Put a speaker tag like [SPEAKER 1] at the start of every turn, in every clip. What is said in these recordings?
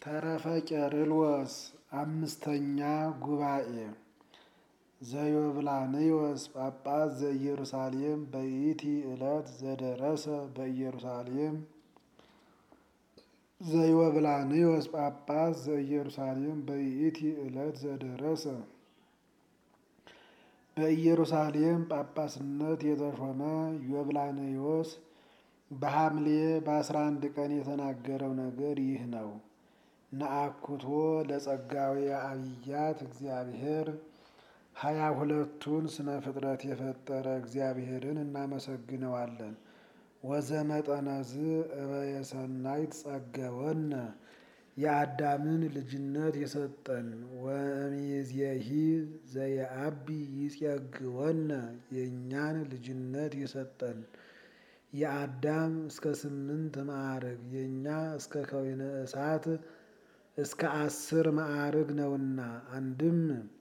[SPEAKER 1] ተረፈ ቄርሎስ አምስተኛ ጉባኤ ዘዮብላንዮስ ጳጳስ ዘኢየሩሳሌም በይእቲ ዕለት ዘደረሰ በኢየሩሳሌም ዘዮብላንዮስ ጳጳስ ዘኢየሩሳሌም በይእቲ ዕለት ዘደረሰ በኢየሩሳሌም ጳጳስነት የተሾመ ዮብላንዮስ በሐምሌ በ11 ቀን የተናገረው ነገር ይህ ነው። ነአኩቶ ለጸጋዊ አብያት እግዚአብሔር 22ቱን ስነ ፍጥረት የፈጠረ እግዚአብሔርን እናመሰግነዋለን። ወዘመጠነዝ እበየ ሰናይት ጸገወነ የአዳምን ልጅነት የሰጠን ወእምይእዜሂ ዘየአቢ ይጼግወነ የእኛን ልጅነት የሰጠን የአዳም እስከ 8 ማዕርግ የእኛ እስከ ከዊነ እሳት እስከ 10 ማዕርግ ነውና። አንድም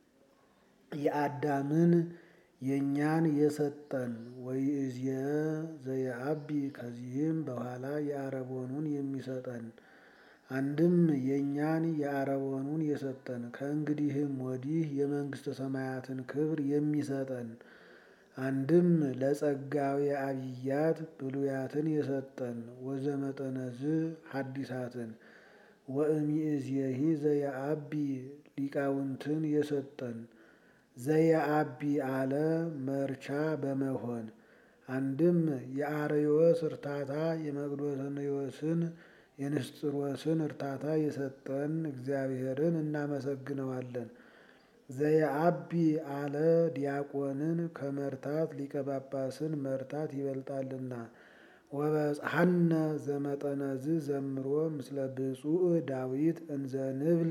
[SPEAKER 1] የአዳምን የእኛን የሰጠን ወይእዜህ ዘየአቢ ከዚህም በኋላ የአረቦኑን የሚሰጠን። አንድም የእኛን የአረቦኑን የሰጠን ከእንግዲህም ወዲህ የመንግሥተ ሰማያትን ክብር የሚሰጠን። አንድም ለጸጋዊ አብያት ብሉያትን የሰጠን ወዘመጠነዝ ሐዲሳትን ወእምይእዜሂ ዘየአቢ ሊቃውንትን የሰጠን። ዘየአቢ አለ መርቻ በመሆን አንድም የአርዮስ እርታታ የመቅዶንዮስን የንስጥሮስን እርታታ የሰጠን እግዚአብሔርን እናመሰግነዋለን። ዘየአቢ አለ ዲያቆንን ከመርታት ሊቀ ጳጳስን መርታት ይበልጣልና። ወበጽሐነ ዘመጠነዝ ዘምሮ ምስለ ብፁዕ ዳዊት እንዘ ንብል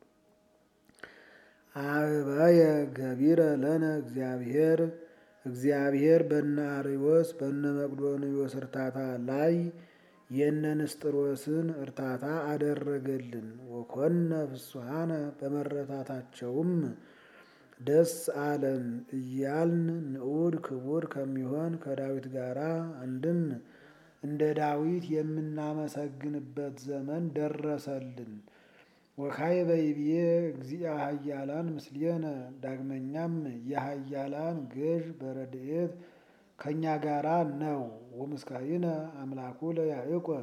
[SPEAKER 1] አበየ ገቢረ ለነ እግዚአብሔር በነ አርዮስ በነ መቅዶንዮስ እርታታ ላይ የነ ንስጥሮስን እርታታ አደረገልን። ወኮነ ፍስሐነ በመረታታቸውም ደስ አለን እያልን ንዑድ ክቡር ከሚሆን ከዳዊት ጋራ አንድም እንደ ዳዊት የምናመሰግንበት ዘመን ደረሰልን። ወካዕበ ይቤ እግዚአ ኃያላን ምስሌነ ዳግመኛም የኃያላን ገዥ በረድኤት ከእኛ ጋራ ነው። ወምስካይነ አምላኩ ለያዕቆብ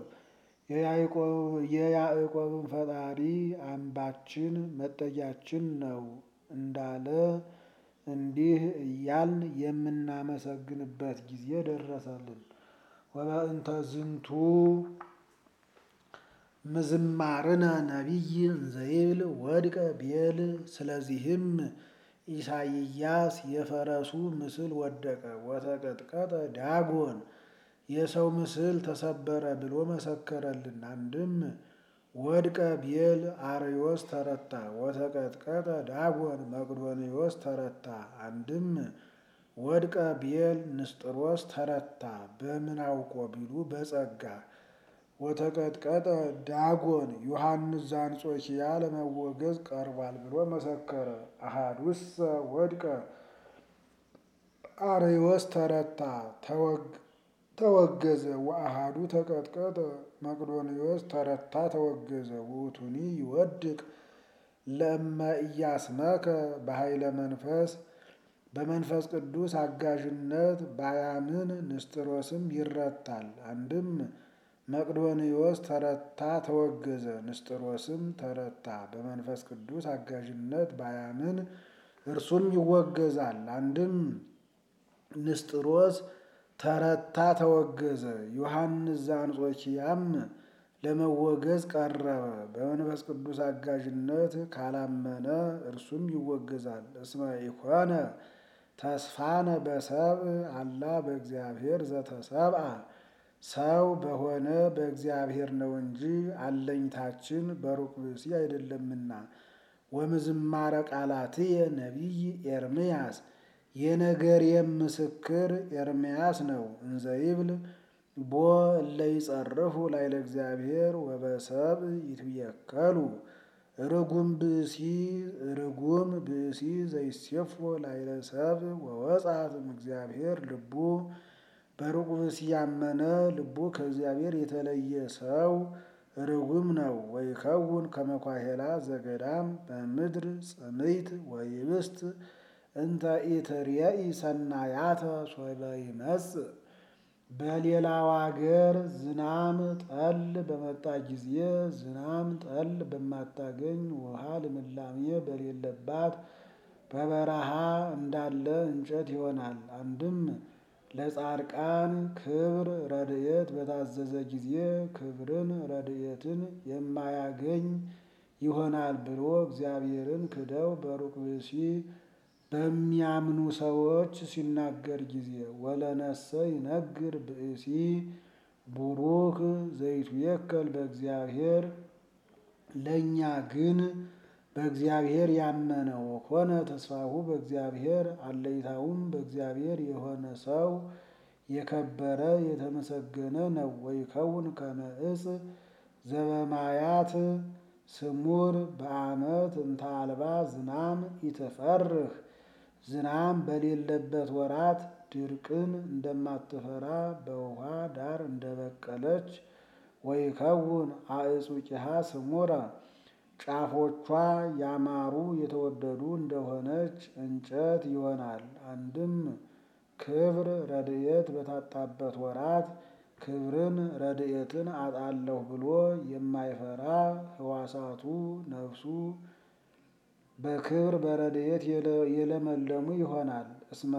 [SPEAKER 1] የያዕቆብን ፈጣሪ አምባችን መጠጊያችን ነው እንዳለ እንዲህ እያልን የምናመሰግንበት ጊዜ ደረሰልን። ወበእንተ ዝንቱ ምዝማርነ ነቢይ እንዘይብል ወድቀ ቤል ስለዚህም ኢሳይያስ የፈረሱ ምስል ወደቀ ወተቀጥቀጠ ዳጎን የሰው ምስል ተሰበረ ብሎ መሰከረልን። አንድም ወድቀ ቤል አርዮስ ተረታ ወተቀጥቀጠ ዳጎን መቅዶንዮስ ተረታ። አንድም ወድቀ ቤል ንስጥሮስ ተረታ በምን አውቆ ቢሉ በጸጋ። ወተቀጥቀጠ ዳጎን ዮሐንስ ዘአንጾኪያ ለመወገዝ ቀርቧል ብሎ መሰከረ። አሃዱሰ ወድቀ አርዮስ ተረታ ተወገዘ ወአሃዱ ተቀጥቀጠ መቅዶንዮስ ተረታ ተወገዘ። ውእቱኒ ይወድቅ ለእመ ኢያስመከ በኃይለ መንፈስ በመንፈስ ቅዱስ አጋዥነት ባያምን ንስጥሮስም ይረታል። አንድም መቅዶንዮስ ተረታ ተወገዘ ንስጥሮስም ተረታ በመንፈስ ቅዱስ አጋዥነት ባያምን እርሱም ይወገዛል። አንድም ንስጥሮስ ተረታ ተወገዘ ዮሐንስ ዘአንጾኪያም ለመወገዝ ቀረበ በመንፈስ ቅዱስ አጋዥነት ካላመነ እርሱም ይወገዛል። እስመ ኢኮነ ተስፋነ በሰብእ አላ በእግዚአብሔር ዘተሰብአ ሰው በሆነ በእግዚአብሔር ነው እንጂ አለኝታችን በሩቅ ብእሲ አይደለምና። ወምዝማረ ቃላትየ ነቢይ ኤርምያስ የነገሬም ምስክር ኤርምያስ ነው። እንዘይብል ቦ እለ ይጸርፉ ላዕለ እግዚአብሔር ወበሰብእ ይትቤከሉ ርጉም ብእሲ ዘይሴፎ ላዕለ ሰብእ ወወጻት እምእግዚአብሔር ልቡ በሩቅ ብእሲ ያመነ ልቡ ከእግዚአብሔር የተለየ ሰው ርጉም ነው። ወይከውን ከመኳሄላ ዘገዳም በምድር ጽምይት ወይብስት እንተ ኢትርየኢ ሰናያተ ሶበ ይመጽእ። በሌላው አገር ዝናም ጠል በመጣ ጊዜ ዝናም ጠል በማታገኝ ውሃ ልምላሜ በሌለባት በበረሃ እንዳለ እንጨት ይሆናል። አንድም ለጻድቃን ክብር ረድኤት በታዘዘ ጊዜ ክብርን ረድኤትን የማያገኝ ይሆናል ብሎ እግዚአብሔርን ክደው በሩቅ ብእሲ በሚያምኑ ሰዎች ሲናገር ጊዜ ወለነሰ ይነግር ብእሲ ቡሩክ ዘይትዌከል በእግዚአብሔር። ለእኛ ግን በእግዚአብሔር ያመነ ወኮነ ተስፋሁ በእግዚአብሔር አለይታውም በእግዚአብሔር የሆነ ሰው የከበረ የተመሰገነ ነው። ወይከውን ከመ ዕፅ ዘበማያት ስሙር በዓመት እንተ አልባ ዝናም ኢትፈርህ። ዝናም በሌለበት ወራት ድርቅን እንደማትፈራ በውሃ ዳር እንደበቀለች ወይከውን አዕጹቂሃ ስሙረ። ጫፎቿ ያማሩ የተወደዱ እንደሆነች እንጨት ይሆናል። አንድም ክብር ረድኤት በታጣበት ወራት ክብርን ረድኤትን አጣለሁ ብሎ የማይፈራ ሕዋሳቱ ነፍሱ በክብር በረድኤት የለመለሙ ይሆናል።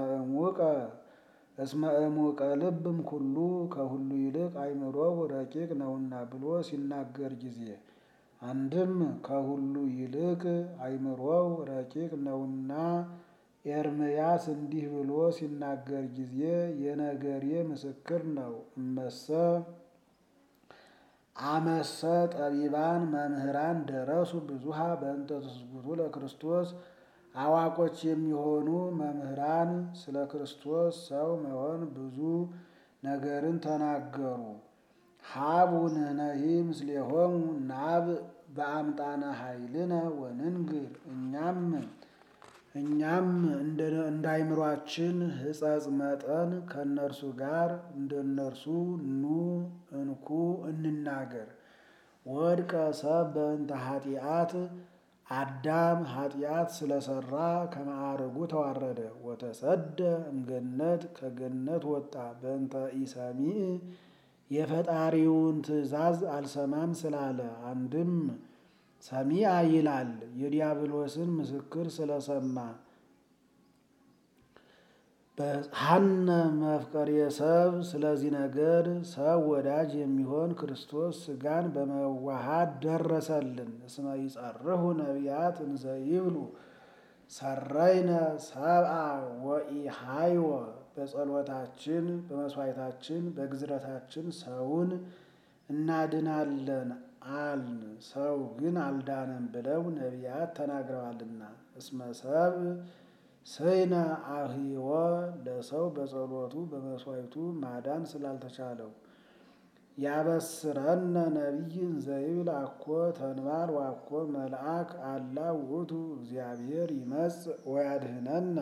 [SPEAKER 1] እስመ እሙቀ ልብም ኩሉ ከሁሉ ይልቅ አእምሮው ረቂቅ ነውና ብሎ ሲናገር ጊዜ አንድም ከሁሉ ይልቅ አእምሮው ረቂቅ ነውና ኤርምያስ እንዲህ ብሎ ሲናገር ጊዜ የነገሬ ምስክር ነው። አመሰ ጠቢባን መምህራን ደረሱ ብዙሃ በእንተ ትስብእቱ ለክርስቶስ። አዋቆች የሚሆኑ መምህራን ስለ ክርስቶስ ሰው መሆን ብዙ ነገርን ተናገሩ። ሀቡ ንሕነሂ ምስሌሆሙ ናብእ በአምጣነ ኃይልነ ወንንግር። እኛም እንደ አእምሯችን ሕጸጽ መጠን ከእነርሱ ጋር እንደነርሱ ኑ እንኩ እንናገር። ወድቀ ሰብ በእንተ ኃጢአት አዳም ኃጢአት ስለሰራ ከማዕረጉ ተዋረደ። ወተሰደ እምገነት ከገነት ወጣ። በእንተ ኢሰሚዕ የፈጣሪውን ትእዛዝ አልሰማም ስላለ። አንድም ሰሚዐ ይላል የዲያብሎስን ምስክር ስለሰማ። ሀነ መፍቀሬ ሰብ ስለዚህ ነገር ሰው ወዳጅ የሚሆን ክርስቶስ ሥጋን በመዋሃድ ደረሰልን። እስመ ይጸርሁ ነቢያት እንዘ ይብሉ ሰረይነ ሰብአ ወኢሃይወ። በጸሎታችን በመስዋዕታችን በግዝረታችን ሰውን እናድናለን አልን፣ ሰው ግን አልዳነም ብለው ነቢያት ተናግረዋልና። እስመ ሰብእ ስእነ አህይወ ለሰው በጸሎቱ በመስዋዕቱ ማዳን ስላልተቻለው። ያበስረነ ነቢይ እንዘ ይብል አኮ ተንባል ዋኮ መልአክ አላ ውእቱ እግዚአብሔር ይመጽእ ወያድኅነነ።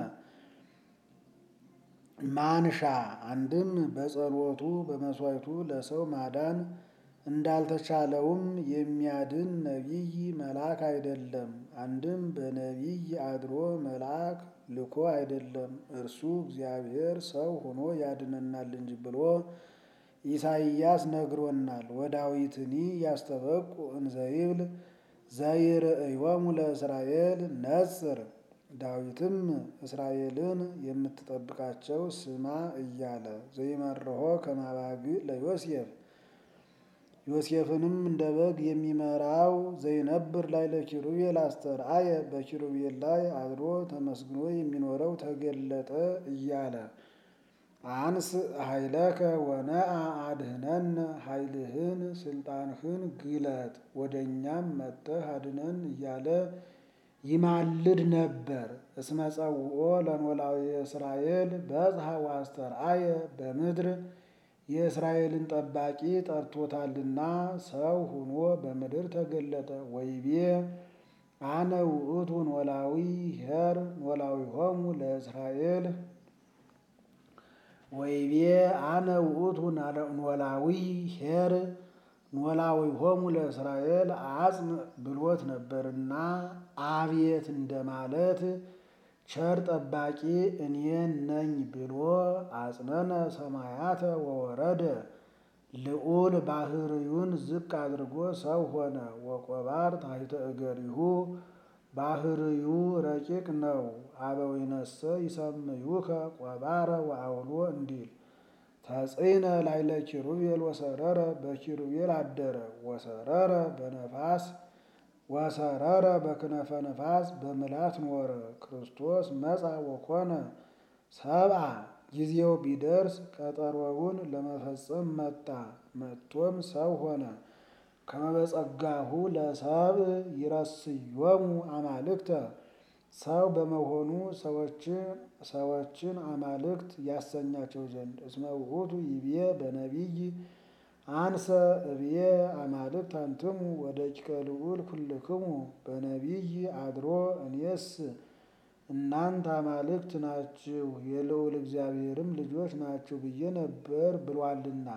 [SPEAKER 1] ማንሻ አንድም በጸሎቱ በመስዋዕቱ ለሰው ማዳን እንዳልተቻለውም የሚያድን ነቢይ መልአክ አይደለም። አንድም በነቢይ አድሮ መልአክ ልኮ አይደለም፣ እርሱ እግዚአብሔር ሰው ሆኖ ያድነናል እንጂ ብሎ ኢሳይያስ ነግሮናል። ወዳዊትኒ ያስተበቁ እንዘ ይብል ዘይርእዮሙ ለእስራኤል ነጽር። ዳዊትም እስራኤልን የምትጠብቃቸው ስማ እያለ ዘይመርሖ ከማባግዕ ለዮሴፍ ዮሴፍንም እንደ በግ የሚመራው ዘይነብር ላይ ለኪሩቤል አስተርአየ በኪሩቤል ላይ አድሮ ተመስግኖ የሚኖረው ተገለጠ እያለ አንስ ኃይለከ ወነአ አድኅነነ። ኃይልህን ስልጣንህን ግለጥ ወደኛም መጥተህ አድነን እያለ ይማልድ ነበር። እስመ ጸውኦ ለኖላዊ እስራኤል በጽሐ ወአስተርአየ በምድር የእስራኤልን ጠባቂ ጠርቶታልና ሰው ሁኖ በምድር ተገለጠ። ወይቤ አነ ውእቱ ኖላዊ ኄር ኖላዊሆሙ ለእስራኤል። ወይቤ አነ ውእቱ ኖላዊ ኄር ኖላዊሆሙ ለእስራኤል አጽም ብሎት ነበርና አቤት እንደማለት ቸር ጠባቂ እኔን ነኝ ብሎ አጽነነ ሰማያተ ወወረደ ልዑል ባህርዩን ዝቅ አድርጎ ሰው ሆነ። ወቆባር ታሕተ እገሪሁ ባህርዩ ረቂቅ ነው። አበዊነሰ ይሰምዩከ ቆባረ ወአውሎ እንዲል ተጽዕነ ላዕለ ኪሩቤል ወሰረረ በኪሩቤል አደረ። ወሰረረ በነፋስ ወሰረረ በክነፈ ነፋስ በምላት ኖረ። ክርስቶስ መጻ ወኮነ ሰብአ ጊዜው ቢደርስ ቀጠሮውን ለመፈጸም መጣ። መጥቶም ሰው ሆነ። ከመ በጸጋሁ ለሰብእ ይረስዮሙ አማልክተ ሰው በመሆኑ ሰዎችን አማልክት ያሰኛቸው ዘንድ። እስመ ውእቱ ይቤ በነቢይ አንሰ እብየ አማልክት አንትሙ ወደቂቀ ልዑል ኩልክሙ በነቢይ አድሮ እኔስ እናንተ አማልክት ናችሁ የልዑል እግዚአብሔርም ልጆች ናችሁ ብዬ ነበር ብሏልና።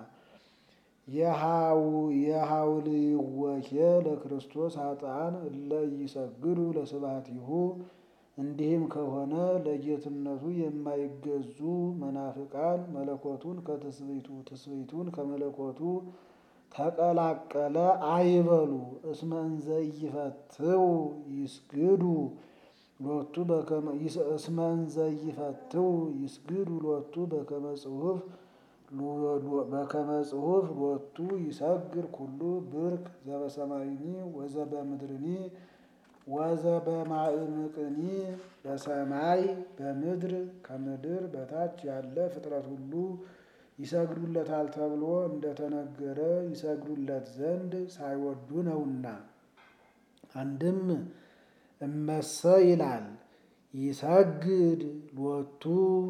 [SPEAKER 1] የሐውልወኬ ለክርስቶስ ኃጥአን እለ ይሰግዱ ለስብሐቲሁ እንዲህም ከሆነ ለጌትነቱ የማይገዙ መናፍቃን መለኮቱን ከትስብእቱ ትስብእቱን ከመለኮቱ ተቀላቀለ አይበሉ። እስመ እንዘ ይፈትው ይስግዱ ሎቱ በከመ ጽሑፍ ሎቱ ይሰግድ ኩሉ ብርክ ዘበሰማይኒ ወዘበምድርኒ ወዘበማዕምቅኒ በሰማይ በምድር ከምድር በታች ያለ ፍጥረት ሁሉ ይሰግዱለታል ተብሎ እንደተነገረ ይሰግዱለት ዘንድ ሳይወዱ ነውና። አንድም እመሰ ይላል ይሰግድ ሎቱ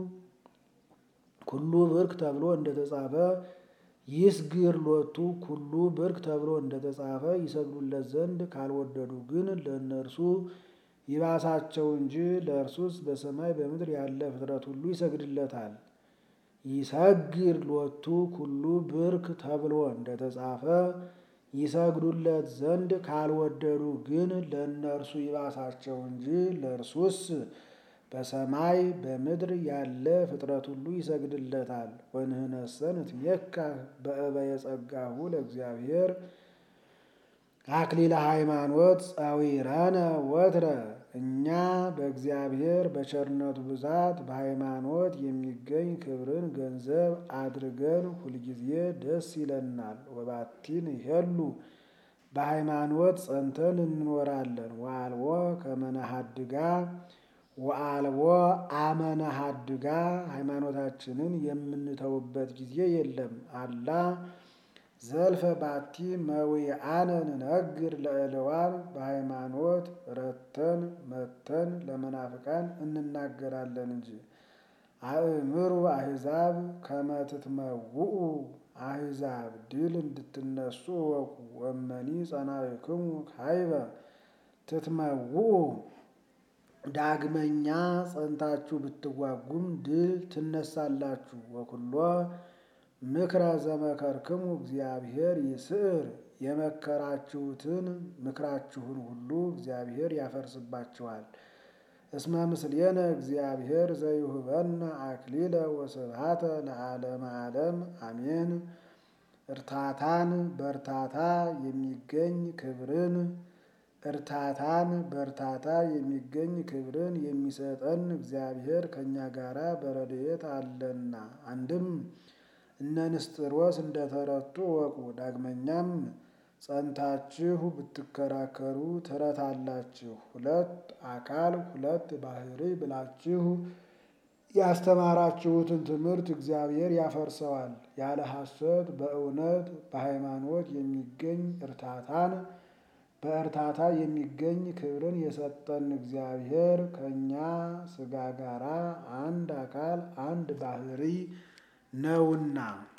[SPEAKER 1] ኩሉ ብርክ ተብሎ እንደተጻፈ ይስግር ሎቱ ኩሉ ብርክ ተብሎ እንደተጻፈ ይሰግዱለት ዘንድ ካልወደዱ ግን ለእነርሱ ይባሳቸው እንጂ ለእርሱስ በሰማይ በምድር ያለ ፍጥረት ሁሉ ይሰግድለታል። ይሰግር ሎቱ ኩሉ ብርክ ተብሎ እንደተጻፈ ይሰግዱለት ዘንድ ካልወደዱ ግን ለእነርሱ ይባሳቸው እንጂ ለእርሱስ በሰማይ በምድር ያለ ፍጥረት ሁሉ ይሰግድለታል። ወንህነሰ ንትሜካ በእበየ ጸጋሁ ለእግዚአብሔር አክሊለ ሃይማኖት ጻዊረነ ወትረ እኛ በእግዚአብሔር በቸርነቱ ብዛት በሃይማኖት የሚገኝ ክብርን ገንዘብ አድርገን ሁልጊዜ ደስ ይለናል። ወባቲን ይሄሉ በሃይማኖት ጸንተን እንኖራለን። ወአልቦ ከመነሃድጋ ወአልቦ አመነሃድጋ ሃይማኖታችንን የምንተውበት ጊዜ የለም። አላ ዘልፈ ባቲ መዊአነ ንነግር ለእለዋን በሃይማኖት ረተን መተን ለመናፍቃን እንናገራለን እንጂ። አእምሩ አሕዛብ ከመ ትትመውኡ አሕዛብ ድል እንድትነሱ እወቁ። ወመኒ ጸናዕክሙ ካይበ ትትመውኡ ዳግመኛ ጸንታችሁ ብትዋጉም ድል ትነሳላችሁ። ወኩሎ ምክረ ዘመከርክሙ እግዚአብሔር ይስዕር የመከራችሁትን ምክራችሁን ሁሉ እግዚአብሔር ያፈርስባችኋል። እስመ ምስሌነ እግዚአብሔር ዘይሁበነ አክሊለ ወስብሐተ ለዓለመ ዓለም አሜን። እርታታን በእርታታ የሚገኝ ክብርን የሚሰጠን እግዚአብሔር ከእኛ ጋራ በረድኤት አለና። አንድም እነ ንስጥሮስ እንደተረቱ እወቁ። ዳግመኛም ጸንታችሁ ብትከራከሩ ትረታላችሁ። ሁለት አካል ሁለት ባሕርይ ብላችሁ ያስተማራችሁትን ትምህርት እግዚአብሔር ያፈርሰዋል። ያለ ሐሰት በእውነት በሃይማኖት የሚገኝ በእርታታ የሚገኝ ክብርን የሰጠን እግዚአብሔር ከእኛ ሥጋ ጋራ አንድ አካል አንድ ባሕርይ ነውና።